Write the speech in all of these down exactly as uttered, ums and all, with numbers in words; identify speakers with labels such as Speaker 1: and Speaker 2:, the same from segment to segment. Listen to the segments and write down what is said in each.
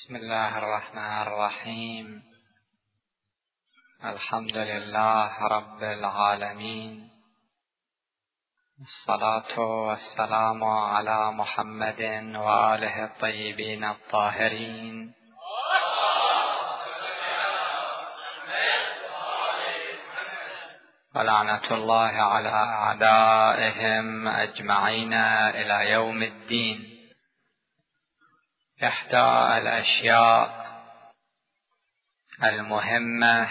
Speaker 1: بسم الله الرحمن الرحيم. الحمد لله رب العالمين، الصلاة والسلام على محمد وآله الطيبين الطاهرين، ولعنة الله على أعدائهم أجمعين إلى يوم الدين. إحدى الأشياء المهمة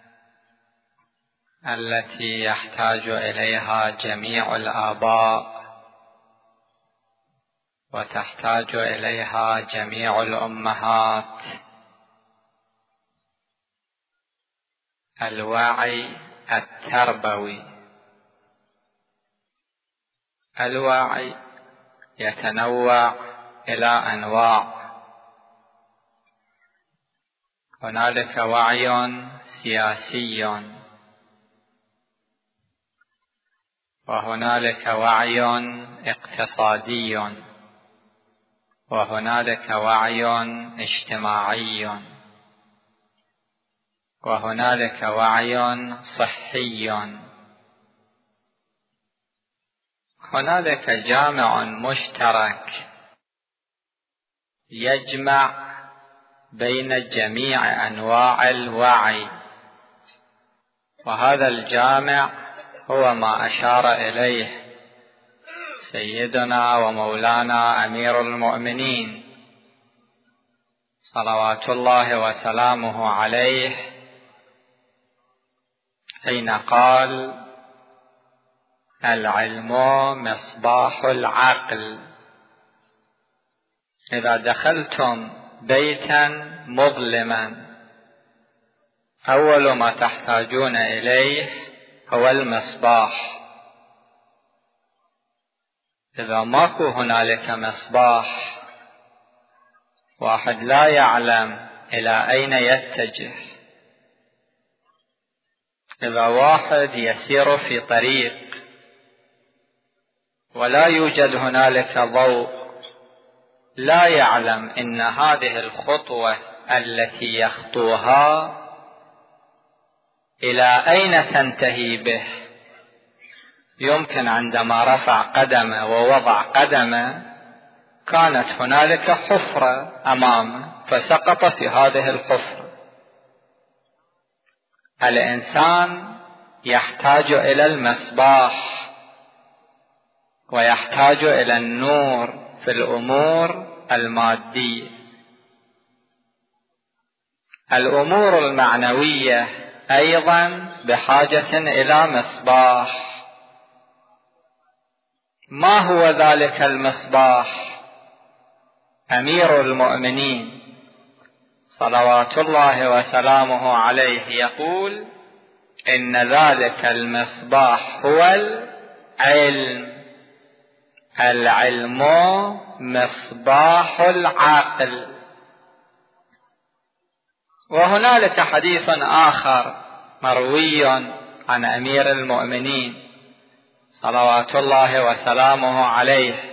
Speaker 1: التي يحتاج إليها جميع الآباء وتحتاج إليها جميع الأمهات الوعي التربوي. الوعي يتنوع إلى أنواع. هنالك وعي سياسي، وهنالك وعي اقتصادي، وهنالك وعي اجتماعي، وهنالك وعي صحي. هنالك جامع مشترك يجمع بين جميع أنواع الوعي، وهذا الجامع هو ما أشار إليه سيدنا ومولانا أمير المؤمنين صلوات الله وسلامه عليه حين قال: العلم مصباح العقل. إذا دخلتم بيتا مظلما أول ما تحتاجون إليه هو المصباح. إذا ماكو هنالك مصباح، واحد لا يعلم إلى أين يتجه. إذا واحد يسير في طريق ولا يوجد هنالك ضوء، لا يعلم إن هذه الخطوة التي يخطوها إلى أين تنتهي به. يمكن عندما رفع قدمه ووضع قدمه كانت هنالك حفرة أمامه فسقط في هذه الحفرة. الإنسان يحتاج إلى المصباح ويحتاج إلى النور في الأمور المادية. الأمور المعنوية أيضا بحاجة إلى مصباح. ما هو ذلك المصباح؟ أمير المؤمنين صلوات الله وسلامه عليه يقول: إن ذلك المصباح هو العلم. العلم مصباح العقل. وهنالك حديث آخر مروي عن أمير المؤمنين صلوات الله وسلامه عليه،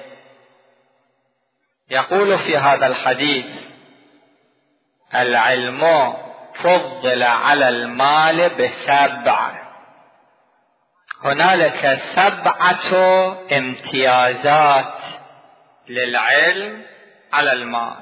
Speaker 1: يقول في هذا الحديث: العلم فضل على المال بسبع. هنالك سبعة امتيازات للعلم على المال.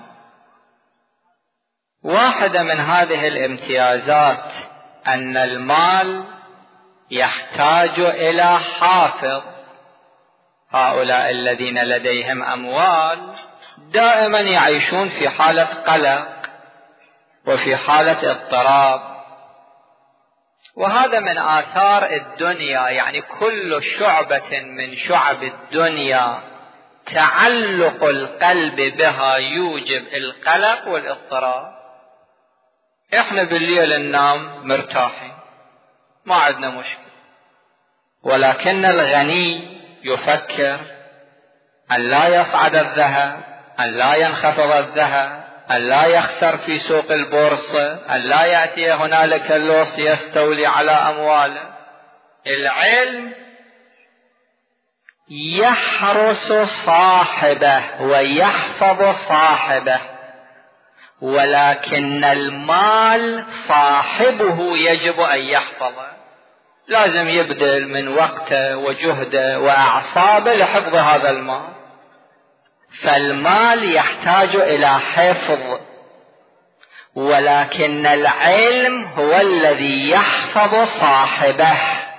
Speaker 1: واحدة من هذه الامتيازات أن المال يحتاج إلى حافظ. هؤلاء الذين لديهم أموال دائما يعيشون في حالة قلق وفي حالة اضطراب، وهذا من آثار الدنيا. يعني كل شعبة من شعب الدنيا تعلق القلب بها يوجب القلق والاضطراب. احنا بالليل ننام مرتاحين، ما عندنا مشكلة، ولكن الغني يفكر أن لا يصعد الذهب، أن لا ينخفض الذهب، أن لا يخسر في سوق البورصة، أن لا يأتي هنالك اللص يستولي على أمواله. العلم يحرس صاحبه ويحفظ صاحبه، ولكن المال صاحبه يجب أن يحفظه، لازم يبذل من وقته وجهده وأعصابه لحفظ هذا المال. فالمال يحتاج إلى حفظ، ولكن العلم هو الذي يحفظ صاحبه.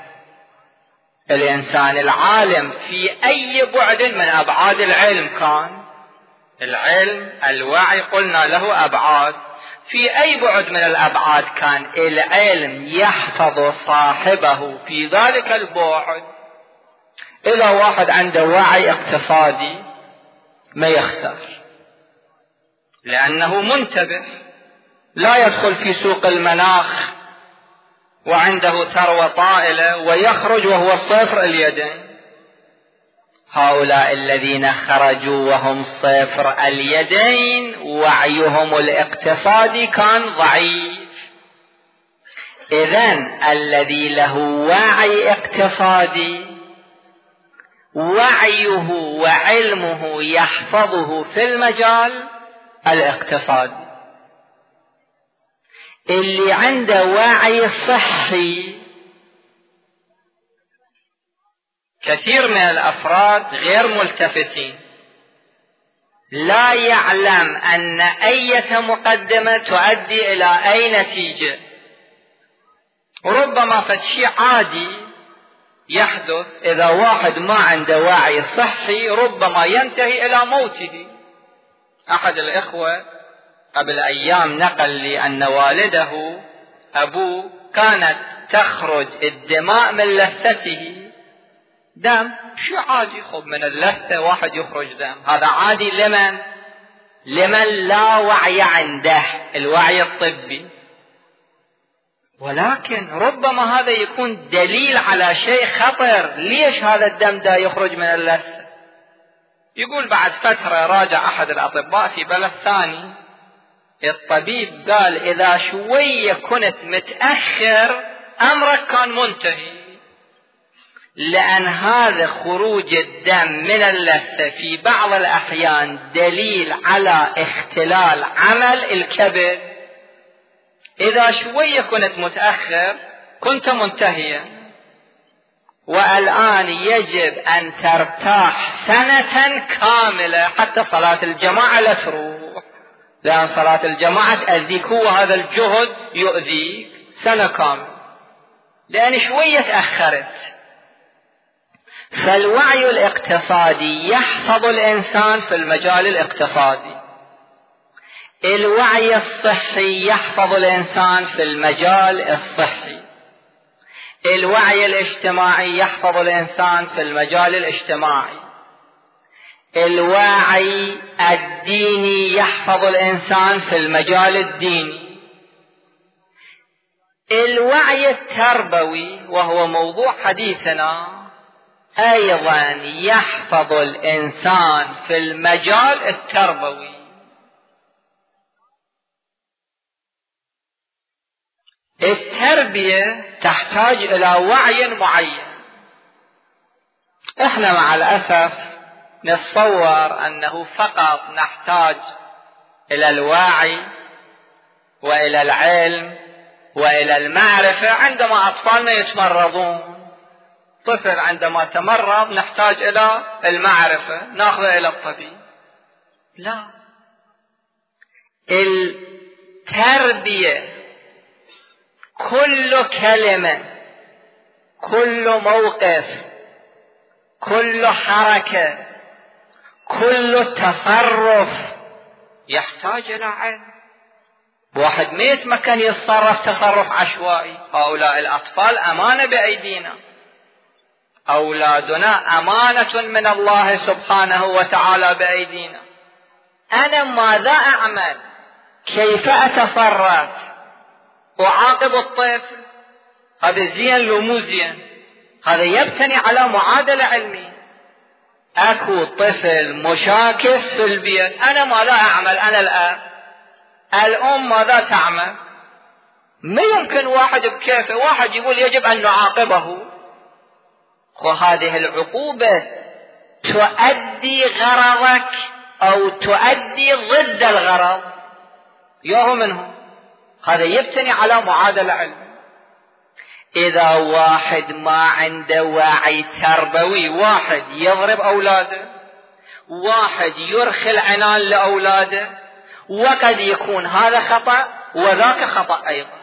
Speaker 1: الإنسان العالم في أي بعد من أبعاد العلم كان، العلم الوعي قلنا له أبعاد، في أي بعد من الأبعاد كان العلم يحفظ صاحبه في ذلك البعد. إذا واحد عنده وعي اقتصادي ما يخسر، لأنه منتبه، لا يدخل في سوق المناخ وعنده ثروة طائلة ويخرج وهو صفر اليدين. هؤلاء الذين خرجوا وهم صفر اليدين وعيهم الاقتصادي كان ضعيف. إذن الذي له وعي اقتصادي وعيه وعلمه يحفظه في المجال الاقتصادي. اللي عنده وعي صحي، كثير من الأفراد غير ملتفتين، لا يعلم أن أي مقدمة تؤدي إلى أي نتيجة. وربما فشيء عادي يحدث إذا واحد ما عنده وعي صحي ربما ينتهي إلى موته. أحد الإخوة قبل أيام نقل لي أن والده أبوه كانت تخرج الدماء من لثته دم. شو عادي، خب من اللثة واحد يخرج دم، هذا عادي لمن؟ لمن لا وعي عنده الوعي الطبي. ولكن ربما هذا يكون دليل على شيء خطر. ليش هذا الدم دا يخرج من اللثة؟ يقول بعد فترة راجع أحد الأطباء في بلد ثاني، الطبيب قال إذا شوية كنت متأخر أمرك كان منتهي، لأن هذا خروج الدم من اللثة في بعض الأحيان دليل على اختلال عمل الكبد. إذا شوية كنت متأخر كنت منتهيا، والآن يجب أن ترتاح سنة كاملة حتى صلاة الجماعة لا تروح، لأن صلاة الجماعة تأذيك، هو هذا الجهد يؤذيك سنة كاملة لأن شوية تأخرت. فالوعي الاقتصادي يحفظ الإنسان في المجال الاقتصادي، الوعي الصحي يحفظ الإنسان في المجال الصحي، الوعي الاجتماعي يحفظ الإنسان في المجال الاجتماعي، الوعي الديني يحفظ الإنسان في المجال الديني، الوعي التربوي وهو موضوع حديثنا أيضا يحفظ الإنسان في المجال التربوي. التربية تحتاج إلى وعي معين. إحنا مع الأسف نتصور أنه فقط نحتاج إلى الوعي وإلى العلم وإلى المعرفة عندما أطفالنا يتمرضون. طفل عندما تمرض نحتاج إلى المعرفة، نأخذه إلى الطبيب. لا، التربية كل كلمة، كل موقف، كل حركة، كل تصرف يحتاج إلى علم. واحد ما يتمكن يتصرف تصرف عشوائي. هؤلاء الأطفال أمانة بأيدينا، أولادنا أمانة من الله سبحانه وتعالى بأيدينا. أنا ماذا أعمل؟ كيف أتصرف؟ أعاقب الطفل؟ هذا زين لو مو زين؟ هذا يبتني على معادلة علمية. أكو طفل مشاكس في البيت، أنا ماذا أعمل؟ أنا الأب، الأم ماذا تعمل؟ ما يمكن واحد بكيفه واحد يقول يجب أن نعاقبه. وهذه العقوبة تؤدي غرضك أو تؤدي ضد الغرض. ياهو منهم. هذا يبتني على معادلة علم. إذا واحد ما عنده وعي تربوي، واحد يضرب أولاده، واحد يرخي العنان لأولاده، وقد يكون هذا خطأ وذاك خطأ أيضا.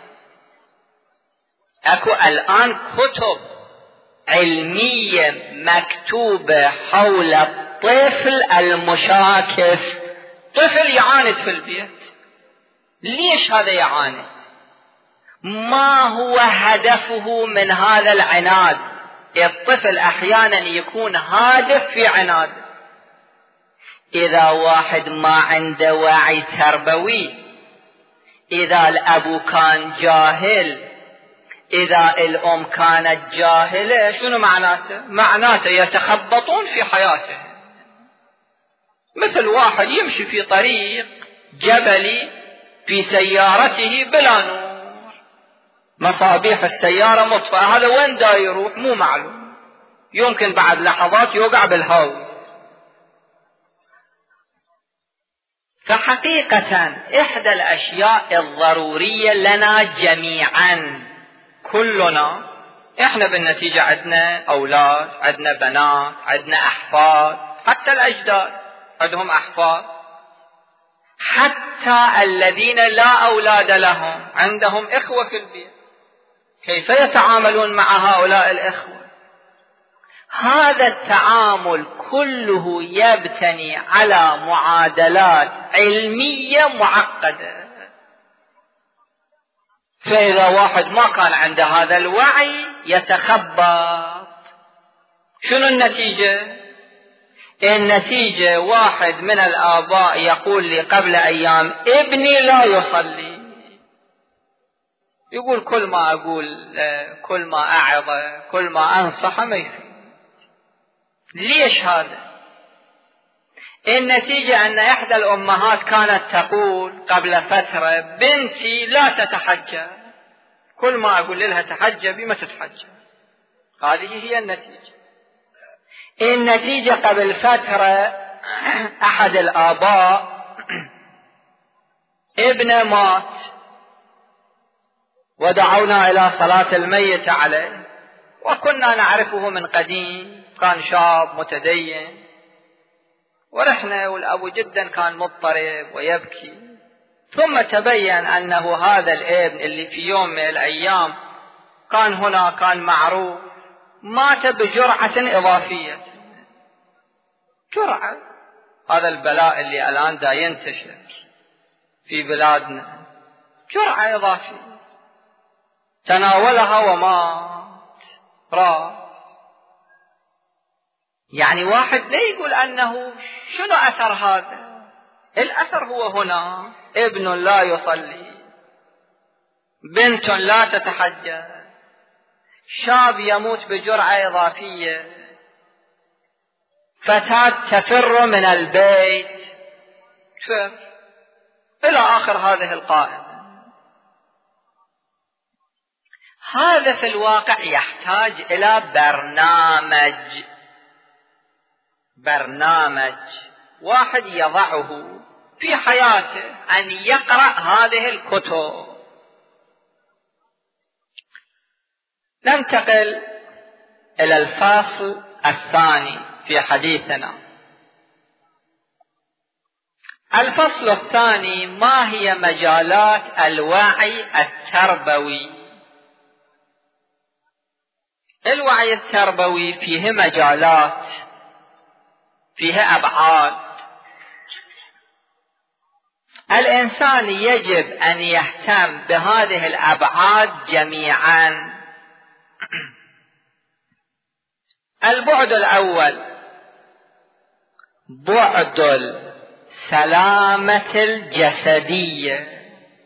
Speaker 1: أكو الآن كتب علمية مكتوبة حول الطفل المشاكس. طفل يعاند في البيت، ليش هذا يعاند؟ ما هو هدفه من هذا العناد؟ الطفل أحيانا يكون هادف في عناد. إذا واحد ما عنده وعي تربوي، إذا الأب كان جاهل، إذا الأم كانت جاهلة، شنو معناته؟ معناته يتخبطون في حياته. مثل واحد يمشي في طريق جبلي في سيارته بلا نور، مصابيح السيارة مطفأة، هذا وين دا يروح مو معلوم، يمكن بعد لحظات يوقع بالهاوي. فحقيقة إحدى الأشياء الضرورية لنا جميعا، كلنا، إحنا بالنتيجة عندنا أولاد، عندنا بنات، عندنا أحفاد، حتى الأجداد عندهم أحفاد، حتى الذين لا أولاد لهم عندهم إخوة في البيت. كيف يتعاملون مع هؤلاء الإخوة؟ هذا التعامل كله يبتني على معادلات علمية معقدة. فإذا واحد ما كان عنده هذا الوعي يتخبط، شنو النتيجة؟ النتيجة واحد من الآباء يقول لي قبل أيام: ابني لا يصلي. يقول كل ما أقول، كل ما أعظه، كل ما أنصحه ما يفيد. ليش هذا؟ النتيجة أن إحدى الأمهات كانت تقول قبل فترة: بنتي لا تتحجب، كل ما أقول لها تحجبي ما تتحجب. هذه هي النتيجة. النتيجة قبل فترة أحد الآباء ابنه مات، ودعونا إلى صلاة الميت عليه، وكنا نعرفه من قديم، كان شاب متدين، ورحنا والأبو جدا كان مضطرب ويبكي. ثم تبين أنه هذا الابن اللي في يوم من الأيام كان هنا، كان معروف، مات بجرعة إضافية. جرعة، هذا البلاء اللي الآن دا ينتشر في بلادنا، جرعة إضافية تناولها ومات، راح. يعني واحد لا يقول أنه شنو أثر هذا؟ الأثر هو هنا: ابن لا يصلي، بنت لا تتحجب، شاب يموت بجرعة إضافية، فتاة تفر من البيت، تفر، إلى آخر هذه القائمة. هذا في الواقع يحتاج إلى برنامج، برنامج واحد يضعه في حياته، أن يقرأ هذه الكتب. ننتقل إلى الفصل الثاني في حديثنا. الفصل الثاني: ما هي مجالات الوعي التربوي؟ الوعي التربوي فيه مجالات، فيه أبعاد. الإنسان يجب أن يهتم بهذه الأبعاد جميعا. البعد الأول بعد السلامة الجسدية.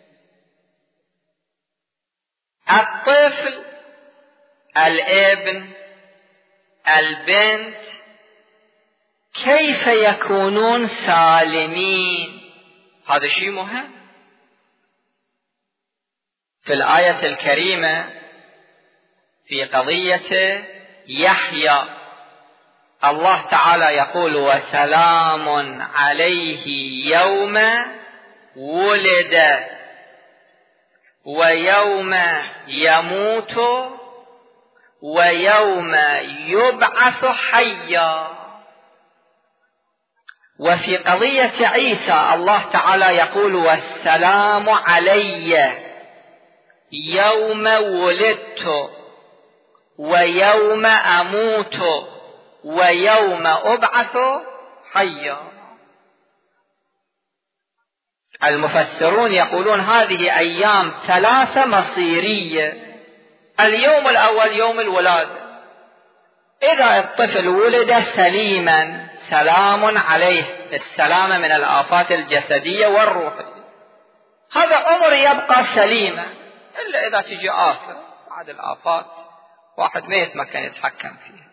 Speaker 1: الطفل، الابن، البنت، كيف يكونون سالمين؟ هذا شيء مهم. في الآية الكريمة في قضية يحيى الله تعالى يقول: وسلام عليه يوم ولد ويوم يموت ويوم يبعث حيا. وفي قضية عيسى الله تعالى يقول والسلام علي يوم ولدت ويوم أموت ويوم أبعث حيا. المفسرون يقولون هذه أيام ثلاثة مصيرية. اليوم الأول يوم الولادة، إذا الطفل ولد سليما سلام عليه، السلامة من الآفات الجسدية والروحية، هذا عمر يبقى سليما، إلا إذا تجي آفة بعد الآفات واحد ما يتمكن يتحكم فيها.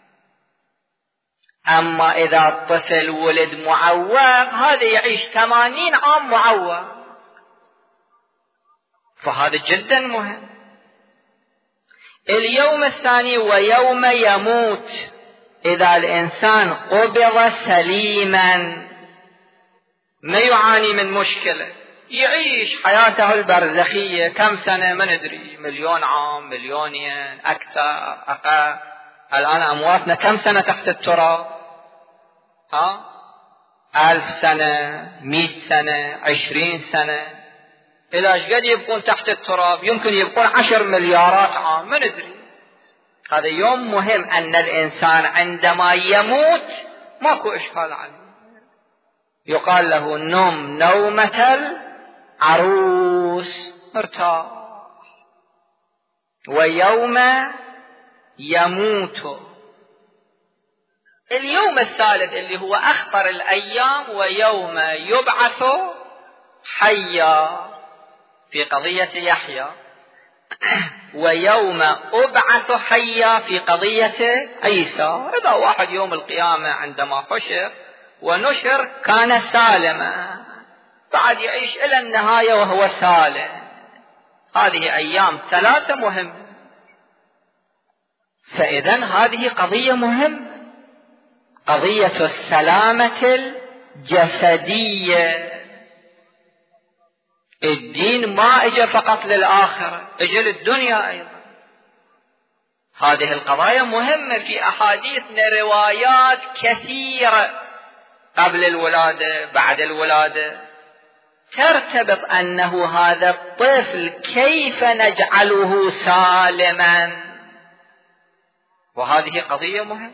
Speaker 1: أما إذا الطفل ولد معوق هذا يعيش ثمانين عام معوق، فهذا جدا مهم. اليوم الثاني ويوم يموت، إذا الإنسان قبض سليما ما يعاني من مشكلة، يعيش حياته البرزخية كم سنة ما ندري، مليون عام، مليونين، أكثر، أقل. الآن أمواتنا كم سنة تحت التراب؟ ها؟ ألف سنة، مئة سنة، عشرين سنة. إذا ايش قد يبقون تحت التراب؟ يمكن يبقون عشر مليارات عام، ما ندري. هذا يوم مهم، أن الإنسان عندما يموت ماكو إشكال عليه، يقال له نم نومة العروس، ارتاح. ويوم يموت، اليوم الثالث اللي هو أخطر الأيام، ويوم يبعث حيا في قضية يحيى، ويوم أبعث حيا في قضية عيسى. إذا واحد يوم القيامة عندما حشر ونشر كان سالما، بعد يعيش إلى النهاية وهو سالم. هذه أيام ثلاثة مهمة. فإذن هذه قضية مهمة، قضية السلامة الجسدية. الدين ما اجى فقط للآخرة، اجى للدنيا أيضا. هذه القضايا مهمة. في أحاديثنا روايات كثيرة قبل الولادة، بعد الولادة، ترتبط أنه هذا الطفل كيف نجعله سالما، وهذه قضية مهمة.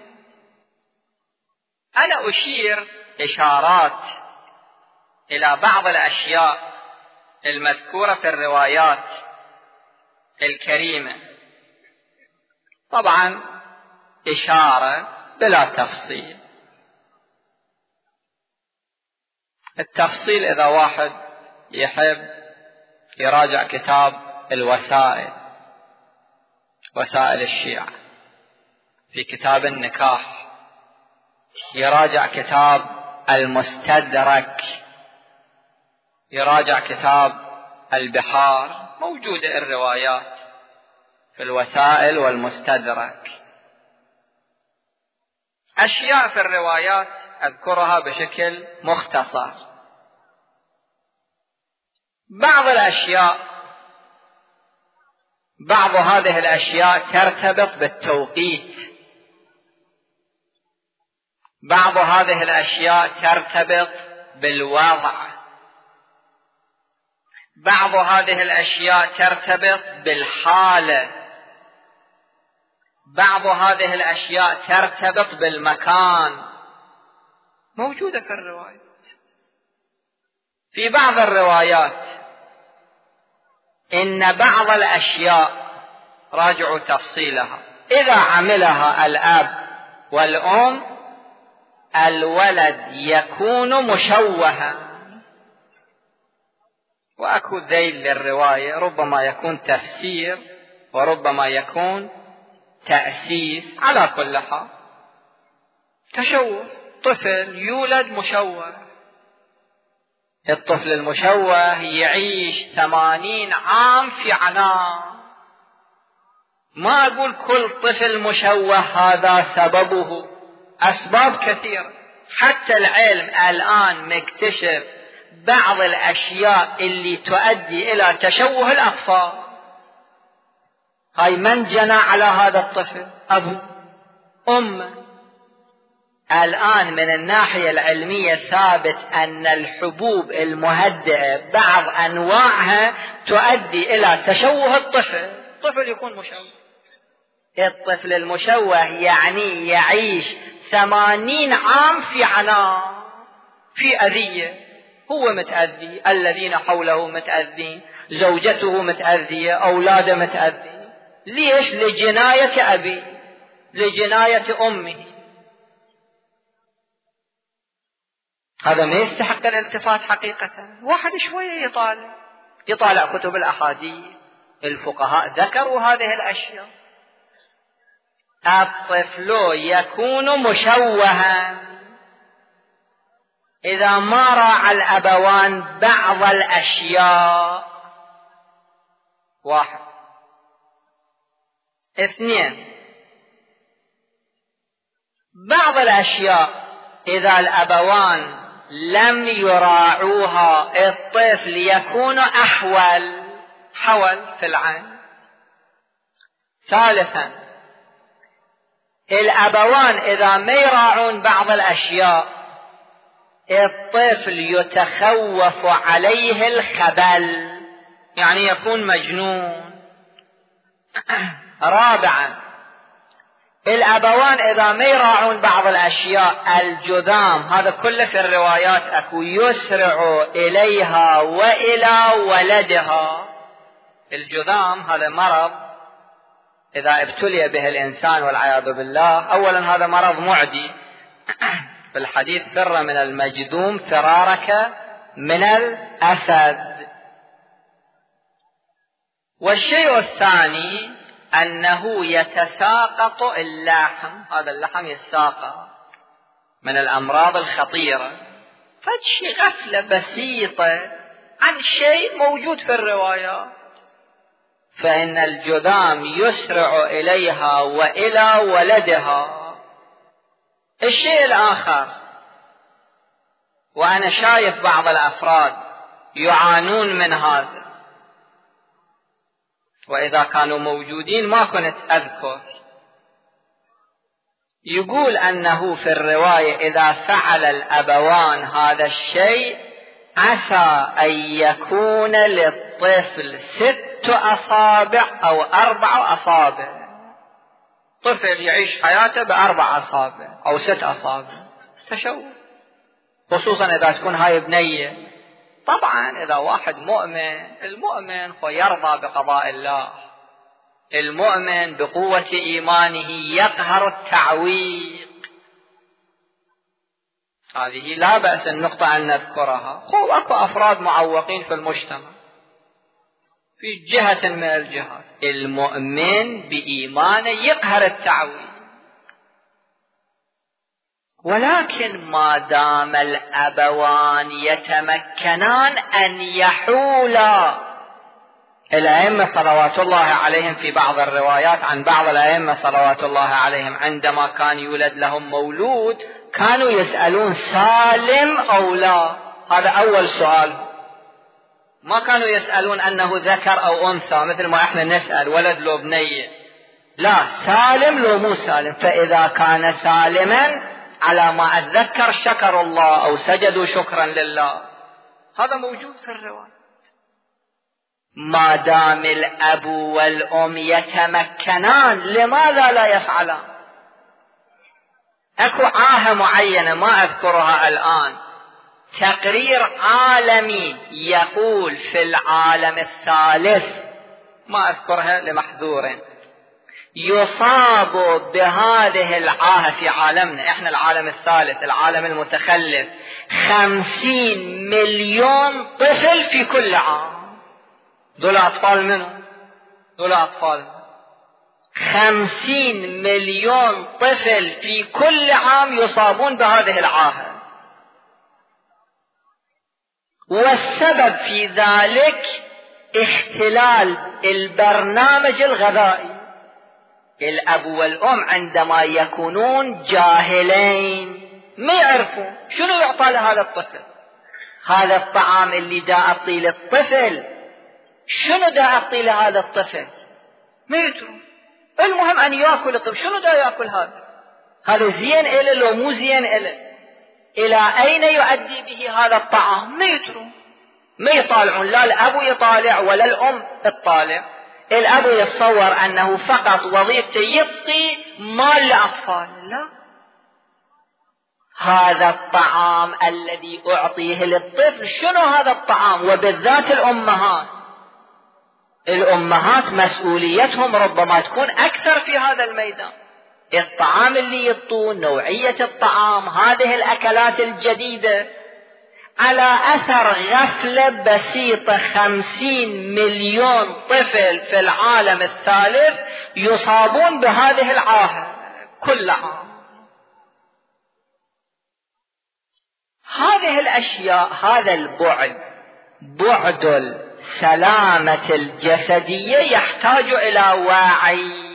Speaker 1: أنا أشير إشارات إلى بعض الأشياء المذكورة في الروايات الكريمة، طبعا إشارة بلا تفصيل. التفصيل إذا واحد يحب يراجع كتاب الوسائل، وسائل الشيعة، في كتاب النكاح، يراجع كتاب المستدرك، يراجع كتاب البحار، موجودة الروايات في الوسائل والمستدرك. أشياء في الروايات أذكرها بشكل مختصر. بعض الأشياء بعض هذه الأشياء ترتبط بالتوقيت، بعض هذه الأشياء ترتبط بالوضع، بعض هذه الأشياء ترتبط بالحالة، بعض هذه الأشياء ترتبط بالمكان، موجودة في الروايات. في بعض الروايات إن بعض الأشياء راجعوا تفصيلها، إذا عملها الأب والأم الولد يكون مشوها، وأكو ذيل للرواية، ربما يكون تفسير وربما يكون تأسيس. على كل حال تشوه، طفل يولد مشوه، الطفل المشوه يعيش ثمانين عام في عناء. ما أقول كل طفل مشوه هذا سببه، أسباب كثيرة. حتى العلم الآن مكتشف بعض الأشياء اللي تؤدي إلى تشوه الأطفال. هاي من جنى على هذا الطفل؟ أبو أمه. الآن من الناحية العلمية ثابت أن الحبوب المهدئة بعض أنواعها تؤدي إلى تشوه الطفل. الطفل يكون مشوه. الطفل المشوه يعني يعيش ثمانين عام في عناء، في أذية، هو متأذي، الذين حوله متأذين، زوجته متأذية، أولاده متأذين. ليش؟ لجناية أبي، لجناية أمه. هذا ما يستحق الالتفات حقيقة. واحد شوية يطالع يطالع كتب الأحاديث، الفقهاء ذكروا هذه الأشياء. الطفل يكون مشوها إذا ما راعى الأبوان بعض الأشياء. واحد. اثنين، بعض الأشياء إذا الأبوان لم يراعوها الطفل يكون أحول حول في العين. ثالثا، الأبوان إذا ما يراعون بعض الأشياء الطفل يتخوف عليه الخبل، يعني يكون مجنون. رابعا، الأبوان إذا ما يراعون بعض الأشياء الجذام، هذا كله في الروايات أكو، يسرع إليها وإلى ولدها. الجذام هذا مرض إذا ابتلي به الإنسان والعياذ بالله، أولا هذا مرض معدي. في الحديث فر من المجذوم فرارك من الأسد. والشيء الثاني أنه يتساقط اللحم، هذا اللحم يتساقط من الأمراض الخطيرة. فشي غفلة بسيطة عن شيء موجود في الروايات، فإن الجذام يسرع إليها وإلى ولدها. الشيء الآخر، وأنا شايف بعض الأفراد يعانون من هذا، وإذا كانوا موجودين ما كنت أذكر، يقول أنه في الرواية إذا فعل الأبوان هذا الشيء عسى أن يكون للطفل ست أصابع أو أربع أصابع. طفل يعيش حياته بأربع أصابع أو ست أصابع. تشوه، خصوصا إذا تكون هاي بنية. طبعا إذا واحد مؤمن، المؤمن هو يرضى بقضاء الله، المؤمن بقوة إيمانه يقهر التعويق. هذه لا بأس النقطة أن نذكرها. هو أكو أفراد معوقين في المجتمع في جهة من الجهات، المؤمن بإيمانه يقهر التعويل. ولكن ما دام الأبوان يتمكنان أن يحولا، الأئمة صلوات الله عليهم في بعض الروايات عن بعض الأئمة صلوات الله عليهم عندما كان يولد لهم مولود كانوا يسألون سالم أو لا. هذا أول سؤال، ما كانوا يسألون أنه ذكر أو أنثى مثل ما احنا نسأل ولد لو بنية، لا، سالم لو مو سالم. فإذا كان سالما على ما أتذكر شكر الله أو سجدوا شكرا لله. هذا موجود في الرواية. ما دام الأب والأم يتمكنان لماذا لا يفعلان؟ أكو عاهة معينة ما أذكرها الآن، تقرير عالمي يقول في العالم الثالث، ما أذكرها لمحذور، يصاب بهذه العاهة في عالمنا احنا العالم الثالث، العالم المتخلف، خمسين مليون طفل في كل عام. دول أطفال منه؟ دول أطفال خمسين مليون طفل في كل عام يصابون بهذه العاهة. والسبب في ذلك اختلال البرنامج الغذائي. الأب والأم عندما يكونون جاهلين ما يعرفون شنو يعطى لهذا الطفل.
Speaker 2: هذا الطعام اللي دا أعطيه للطفل، شنو دا أعطيه لهذا الطفل؟ ما يدرون. المهم أن يأكل الطفل. شنو دا يأكل هذا؟ هذا زين إله لو مو زين إله؟ إلى أين يؤدي به هذا الطعام؟ ما يدرون، ما يطالعون، لا الأب يطالع ولا الأم تطالع. الأب يتصور أنه فقط وظيفته يعطي مال لأطفال، لا، هذا الطعام الذي أعطيه للطفل. شنو هذا الطعام؟ وبالذات الأمهات، الأمهات مسؤوليتهم ربما تكون أكثر في هذا الميدان. الطعام اللي يعطون، نوعية الطعام، هذه الأكلات الجديدة، على أثر غفلة بسيطة خمسين مليون طفل في العالم الثالث يصابون بهذه العاهة كل عام. هذه الأشياء، هذا البعد، بعد السلامة الجسدية، يحتاج إلى وعي.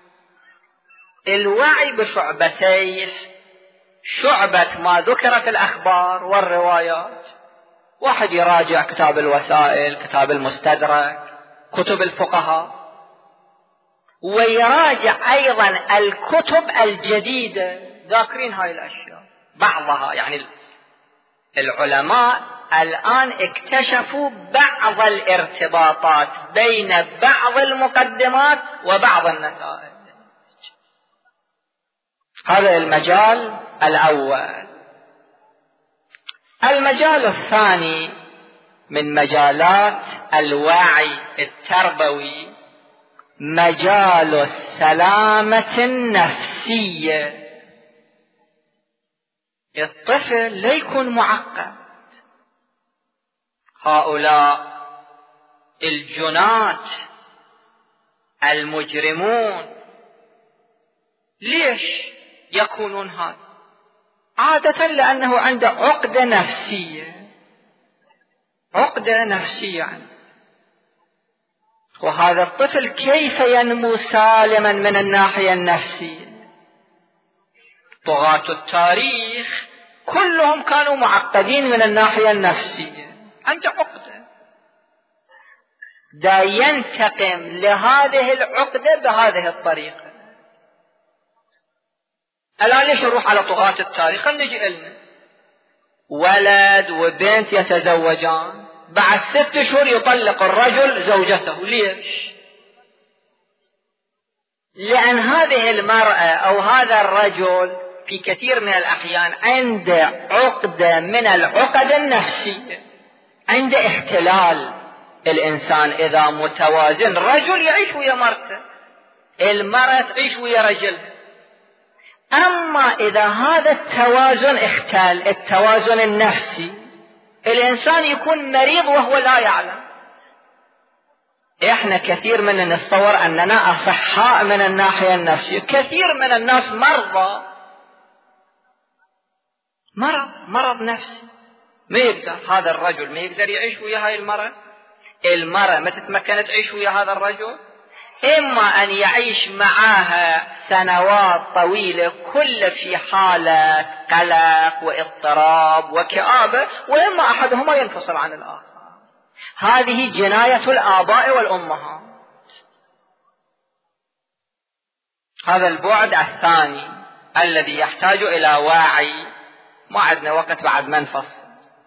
Speaker 2: الوعي بشعبتين: شعبة ما ذكر في الأخبار والروايات، واحد يراجع كتاب الوسائل، كتاب المستدرك، كتب الفقهاء، ويراجع أيضا الكتب الجديدة ذاكرين هاي الأشياء بعضها. يعني العلماء الآن اكتشفوا بعض الارتباطات بين بعض المقدمات وبعض النتائج. هذا المجال الأول. المجال الثاني من مجالات الوعي التربوي مجال السلامة النفسية. الطفل لا يكون معقد. هؤلاء الجنات المجرمون ليش يكونون هذا؟ عادة لأنه عنده عقدة نفسية، عقدة نفسية يعني. وهذا الطفل كيف ينمو سالما من الناحية النفسية؟ طغاة التاريخ كلهم كانوا معقدين من الناحية النفسية، عنده عقدة، دا ينتقم لهذه العقدة بهذه الطريقة. الآن ليش نروح على طغاة التاريخ؟ خلينا نجي لنا ولد وبنت يتزوجان، بعد ست شهور يطلق الرجل زوجته. ليش؟ لأن هذه المرأة أو هذا الرجل في كثير من الأحيان عنده عقدة من العقد النفسية، عنده اختلال. الإنسان إذا متوازن، رجل يعيش ويا مرته، المرأة تعيش ويا رجلها. أما إذا هذا التوازن اختل، التوازن النفسي، الإنسان يكون مريض وهو لا يعلم. إحنا كثير مننا نتصور أننا أصحاء من الناحية النفسية، كثير من الناس مرضى، مرض مرض نفسي. ما يقدر هذا الرجل ما يقدر يعيش ويا هاي المرأة، المرأة ما تتمكن تعيش ويا هذا الرجل. إما أن يعيش معها سنوات طويلة كل في حالة قلق واضطراب وكآبة، وإما أحدهما ينفصل عن الآخر. هذه جناية الآباء والأمهات. هذا البعد الثاني الذي يحتاج إلى وعي. ما عندنا وقت بعد ما نفصل.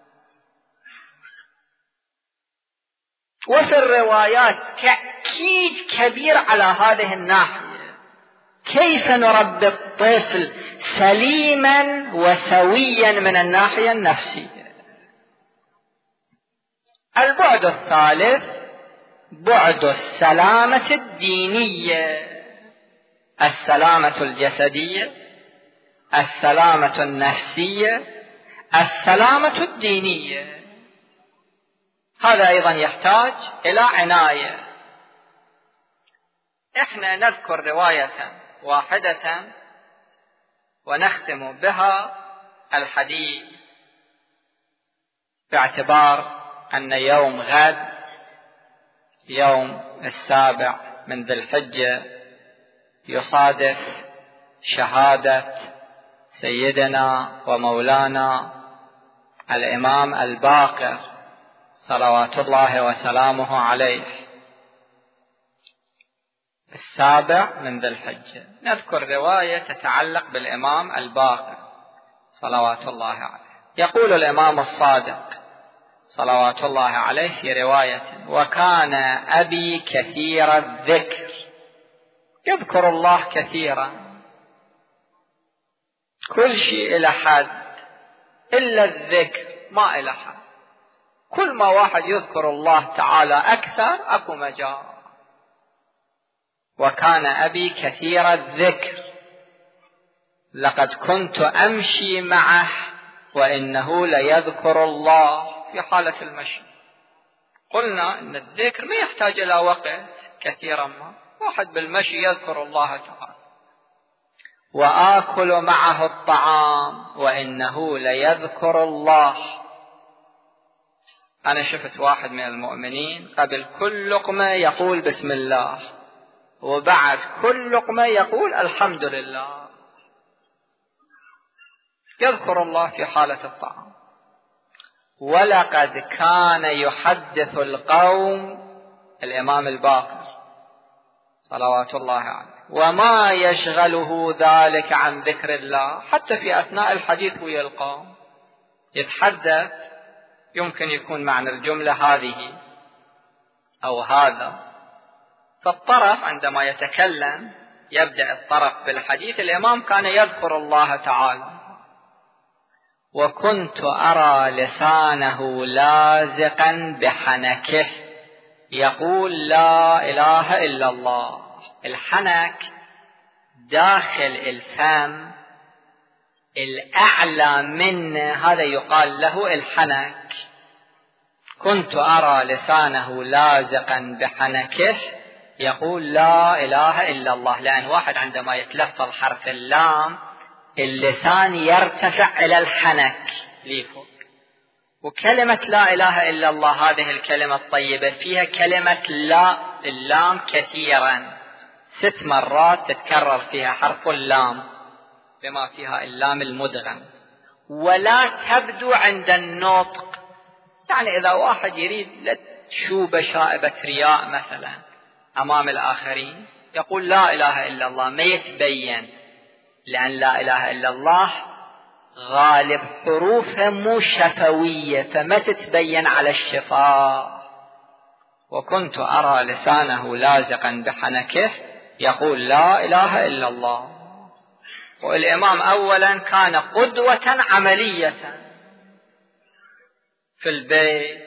Speaker 2: وفي الروايات تأكيد كبير على هذه الناحية، كيف نربي الطفل سليما وسويا من الناحية النفسية. البعد الثالث بعد السلامة الدينية، السلامة الجسدية، السلامة النفسية، السلامة الدينية. هذا أيضا يحتاج إلى عناية. إحنا نذكر رواية واحدة ونختم بها الحديث، باعتبار أن يوم غد يوم السابع من ذي الحجة يصادف شهادة سيدنا ومولانا
Speaker 1: الإمام الباقر صلوات الله وسلامه عليه السابع من ذي الحجة. نذكر رواية تتعلق بالإمام الباقر صلوات الله عليه. يقول الإمام الصادق صلوات الله عليه في رواية: وكان أبي كثير الذكر، يذكر الله كثيرا، كل شيء إلى حد إلا الذكر ما إلى حد. كل ما واحد يذكر الله تعالى أكثر أكو مجال. وكان أبي كثير الذكر لقد كنت أمشي معه وإنه ليذكر الله في حالة المشي. قلنا إن الذكر ما يحتاج إلى وقت كثيرا، ما واحد بالمشي يذكر الله تعالى. وآكل معه الطعام وإنه ليذكر الله. أنا شفت واحد من المؤمنين قبل كل لقمة يقول بسم الله، وبعد كل لقمة يقول الحمد لله، يذكر الله في حالة الطعام. ولقد كان يحدث القوم، الإمام الباقر صلوات الله عليه، وما يشغله ذلك عن ذكر الله. حتى في أثناء الحديث ويا القوم يتحدث، يمكن يكون معنى الجملة هذه أو هذا، فالطرف عندما يتكلم يبدأ الطرف بالحديث. الإمام كان يذكر الله تعالى. وكنت أرى لسانه لازقا بحنكه يقول لا إله إلا الله. الحنك داخل الفم الأعلى منه، هذا يقال له الحنك. كنت أرى لسانه لازقا بحنكه يقول لا إله إلا الله. لأن واحد عندما يتلفظ حرف اللام اللسان يرتفع إلى الحنك ليفوق. وكلمة لا إله إلا الله هذه الكلمة الطيبة فيها كلمة لا، اللام كثيرا، ست مرات تتكرر فيها حرف اللام بما فيها اللام المدغم، ولا تبدو عند النطق. يعني إذا واحد يريد شوبة شائبة رياء مثلا أمام الآخرين يقول لا إله إلا الله، ما يتبين، لأن لا إله إلا الله غالب حروفها مو شفوية فما تتبين على الشفاه. وكنت أرى لسانه لازقا بحنكه يقول لا إله إلا الله. والإمام أولا كان قدوة عملية في البيت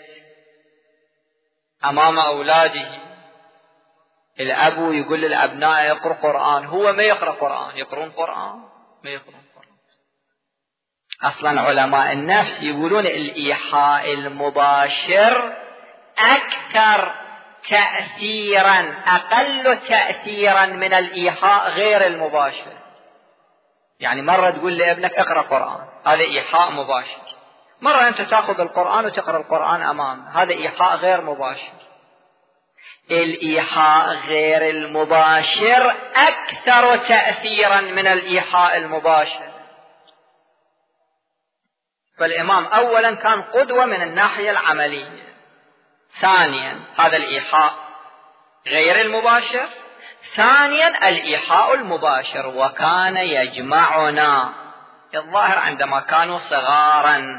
Speaker 1: أمام أولاده. الأب يقول للأبناء يقرأ قرآن، هو ما يقرأ قرآن، يقرون قرآن ما يقرون قرآن. أصلا علماء النفس يقولون الإيحاء المباشر أكثر تأثيرا، أقل تأثيرا من الإيحاء غير المباشر. يعني مرة تقول لابنك اقرأ قرآن، هذا إيحاء مباشر. مرة أنت تأخذ القرآن وتقرأ القرآن أمامه، هذا إيحاء غير مباشر. الإيحاء غير المباشر أكثر تأثيرا من الإيحاء المباشر. فالإمام أولا كان قدوة من الناحية العملية. ثانيا هذا الإيحاء غير المباشر. ثانيا الإيحاء المباشر. وكان يجمعنا، الظاهر عندما كانوا صغارا،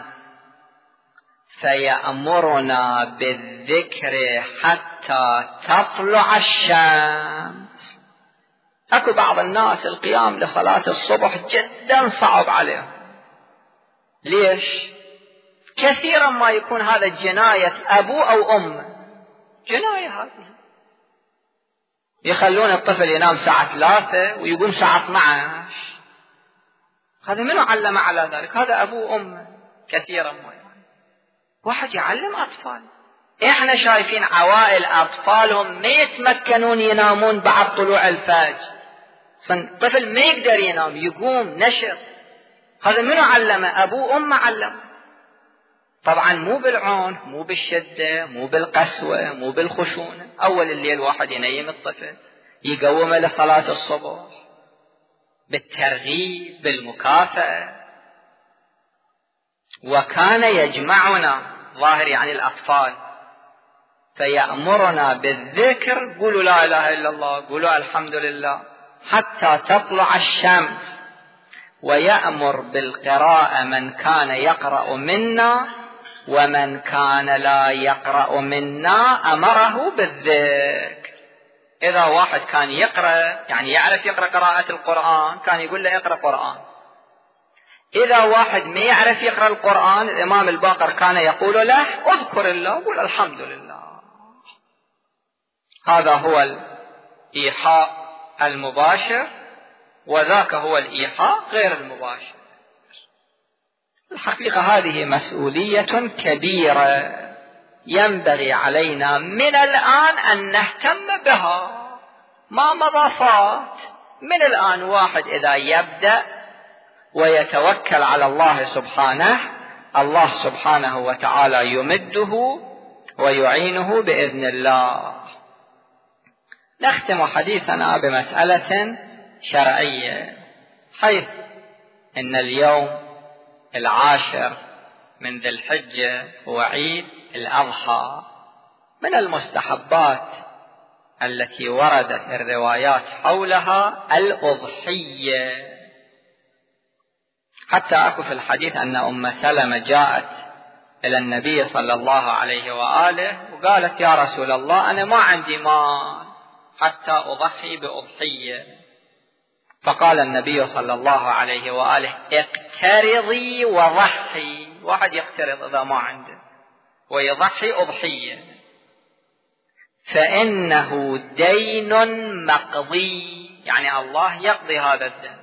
Speaker 1: فيأمرنا بالذكر حتى تطلع الشمس. أكو بعض الناس القيام لصلاة الصبح جدا صعب عليهم. ليش؟ كثيرا ما يكون هذا جناية أبو أو أم، جناية هذه. يخلون الطفل ينام ساعة ثلاثة ويقوم ساعة اثنى عشر. هذا منو علم على ذلك؟ هذا أبو وأم. كثيرا ما يعني واحد يعلم أطفال. إحنا شايفين عوائل أطفالهم ما يتمكنون ينامون بعد طلوع الفجر. الطفل ما يقدر ينام، يقوم نشط. هذا منو علمه؟ أبو وأم علم. طبعا مو بالعنف، مو بالشدة، مو بالقسوة، مو بالخشونة. أول الليل واحد ينيم الطفل يقومه لصلاة الصبح بالترغيب، بالمكافأة.
Speaker 2: وكان يجمعنا، ظاهر يعني الأطفال، فيأمرنا بالذكر، قولوا لا إله إلا الله، قولوا الحمد لله، حتى تطلع الشمس، ويأمر بالقراءة من كان يقرأ منا، ومن كان لا يقرأ منا أمره بالذكر. إذا واحد كان يقرأ يعني يعرف يقرأ قراءة القرآن كان يقول له اقرأ قرآن. إذا واحد ما يعرف يقرأ القرآن الإمام الباقر كان يقول له اذكر الله، قول الحمد لله. هذا هو الإيحاء المباشر، وذاك هو الإيحاء غير المباشر. الحقيقة هذه مسؤولية كبيرة ينبغي علينا من الآن أن نهتم بها. ما مضى فات، من الآن واحد إذا يبدأ ويتوكل على الله سبحانه، الله سبحانه وتعالى يمده ويعينه بإذن الله. نختم حديثنا بمسألة شرعية، حيث إن اليوم العاشر من ذي الحجة هو عيد الأضحى. من المستحبات التي وردت الروايات حولها الأضحية، حتى أكو في الحديث أن أم سلمة جاءت إلى النبي صلى الله عليه وآله وقالت يا رسول الله أنا ما عندي مال حتى أضحي بأضحية. فقال النبي صلى الله عليه وآله اقترضي وضحي. واحد يقترض إذا ما عنده ويضحي أضحية، فإنه دين مقضي، يعني الله يقضي هذا الدين،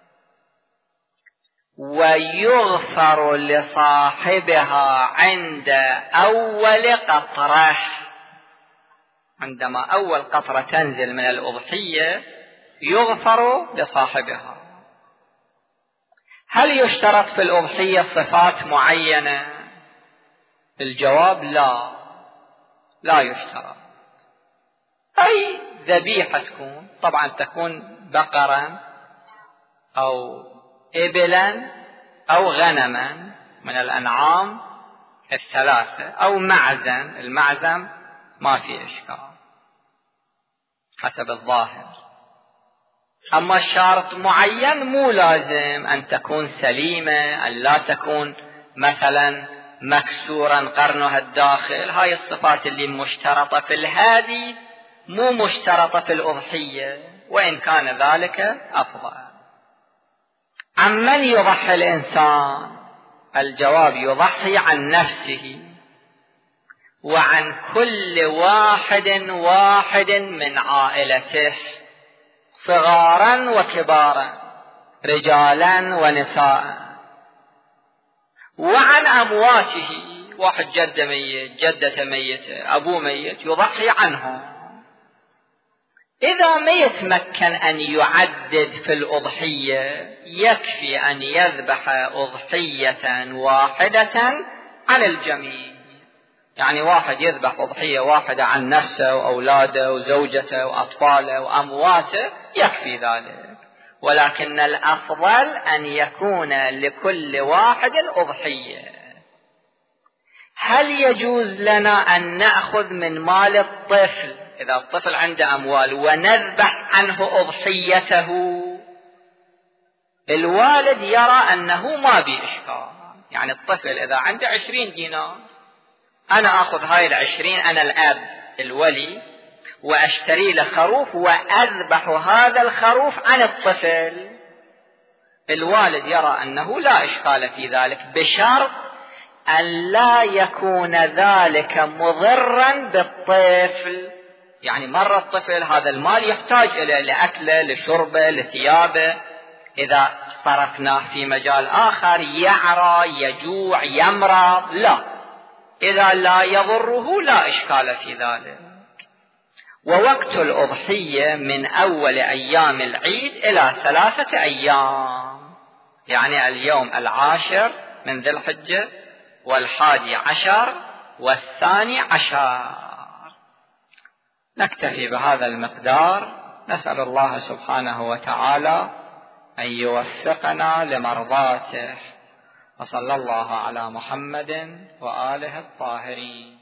Speaker 2: ويغفر لصاحبها عند أول قطرة. عندما أول قطرة تنزل من الأضحية يغفر لصاحبها. هل يشترط في الأضحية صفات معينة؟ الجواب لا، لا يشترط. أي ذبيحة تكون، طبعا تكون بقرا أو إبلا أو غنما من الأنعام الثلاثة، أو معزم. المعزم ما في إشكال حسب الظاهر. أما الشرط معين مو لازم أن تكون سليمة، أن لا تكون مثلا مكسورا قرنها الداخل. هاي الصفات اللي مشترطة في الهادي مو مشترطة في الأضحية، وإن كان ذلك أفضل. عمن يضحي الإنسان؟ الجواب يضحي عن نفسه وعن كل واحد واحد من عائلته، صغارا وكبارا، رجالا ونساء، وعن أمواته. واحد جد ميت، جدة ميتة، أبوه ميت، يضحي عنهم. إذا ما يتمكن أن يعدد في الأضحية يكفي أن يذبح أضحية واحدة عن الجميع. يعني واحد يذبح أضحية واحدة عن نفسه وأولاده وزوجته وأطفاله وأمواته يكفي ذلك، ولكن الأفضل أن يكون لكل واحد أضحية. هل يجوز لنا أن نأخذ من مال الطفل إذا الطفل عنده أموال ونذبح عنه أضحيته؟ الوالد يرى أنه ما بي إشكال. يعني الطفل إذا عنده عشرين دينار، أنا أخذ هاي العشرين، أنا الأب الولي، وأشتري له خروف وأذبح هذا الخروف عن الطفل. الوالد يرى أنه لا إشكال في ذلك، بشرط أن لا يكون ذلك مضرا بالطفل. يعني مرة الطفل هذا المال يحتاج إليه لأكله، لشربه، لثيابه، إذا صرفناه في مجال آخر يعرى، يجوع، يمرض، لا، إذا لا يضره لا إشكال في ذلك. ووقت الأضحية من أول أيام العيد إلى ثلاثة أيام، يعني اليوم العاشر من ذي الحجة، والحادي عشر، والثاني عشر. نكتفي بهذا المقدار. نسأل الله سبحانه وتعالى أن يوفقنا لمرضاته.
Speaker 1: وصلى الله على محمد وآله الطاهرين.